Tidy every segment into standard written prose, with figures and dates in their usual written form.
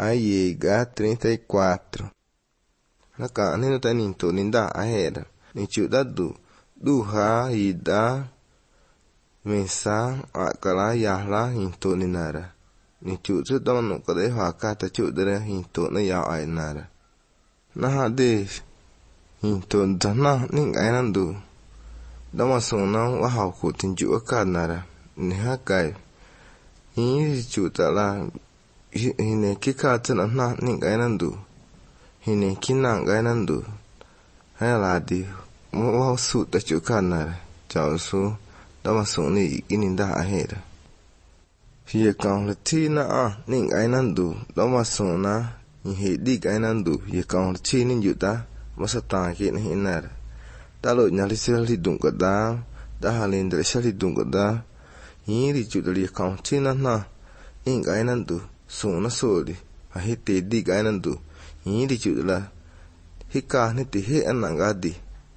Aiega 34. Na ka ni no tanin to ninda ahera. Ni chuda du ha ida mesa akala yahla hinto ninara. Ni chuda don no kade ha ka ta chuda hinto na ya ainara. Na ha de hinto dana ning ainandu. Dama sona wa ha ku tinju ka nara. Ni ha kai. Ni chuda la hine kika tana na ning ainandu. Hine kinang ainandu. Hai la di mo su ta chu ka nara. Chao su dama soni ininda ahera. Hie kang le tina a ning ainandu. Dama sona hi dig ainandu. Hie kang le chinin yuta masata ki ni inara. Talo nyali seli dunga da. Da halindre seli dunga da. Hiri chuda li kang tina na ning ainandu. Sona soli. Ahite dig ainandu. Hiri chuda la. Hika ni ti he anangadi.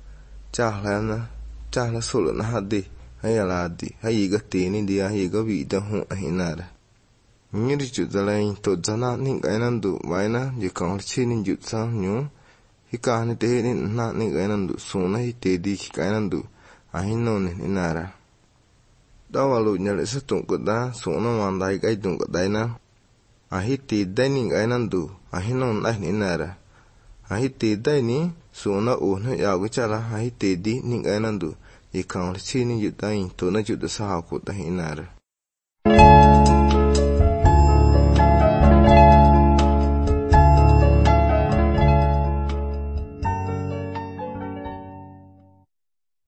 Chahla solo na hadi. Hayaladi. Hayiga tini dia hayiga vida hu ahinara. Hiri chuda la into zana ning ainandu. Vaina yikang chinin jutsa nyu. Hika ni ti he na ning ainandu. Sona hite dig hika ainandu. Ahinoni inara. Dawalu nyali sa tungkuda. Sona mandai gai tungkudaina. Ahiti dining ainandu. Ahinon ahinara. Ahiti dini sona una yaguchala ahiti di ning ainandu. Ikang chini yutain to na juda sa hakuta hinara.